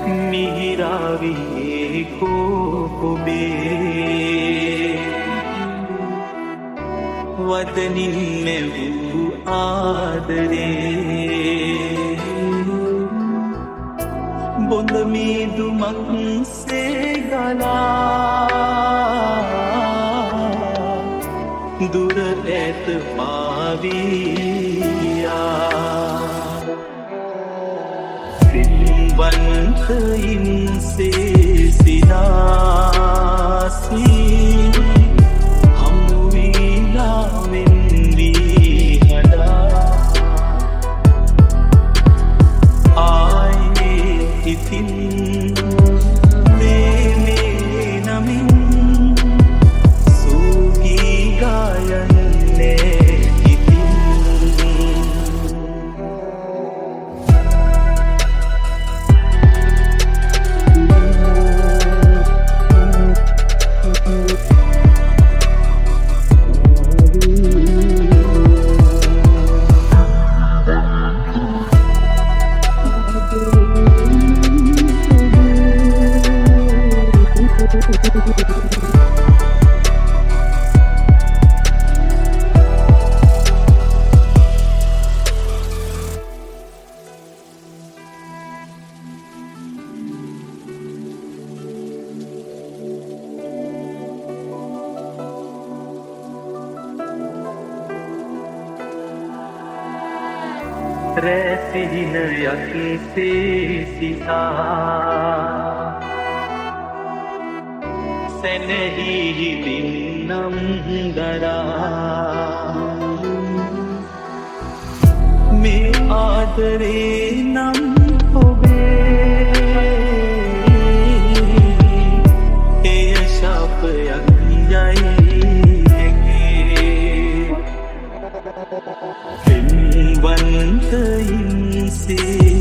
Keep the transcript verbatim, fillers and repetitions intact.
මිහිරාවේ කෝපුබේ වදනින් මෙවූ ආදරේ බොඳ මීදුමක් සේගලා දුර ඇත පාවියා පින්වන්තයින් සේසිනාසී හමුවීලාවෙන් වී හදා ආයේ ඉතින් දේනේ නමින් සූගී ගායන්නේ රැසිහිනයක් සේසිතා සැනහිහිලින් නම් දරා මේ ආදරේ නම් ඔබේ එය ශාපයක් යයි පින්වන්තයින් සේ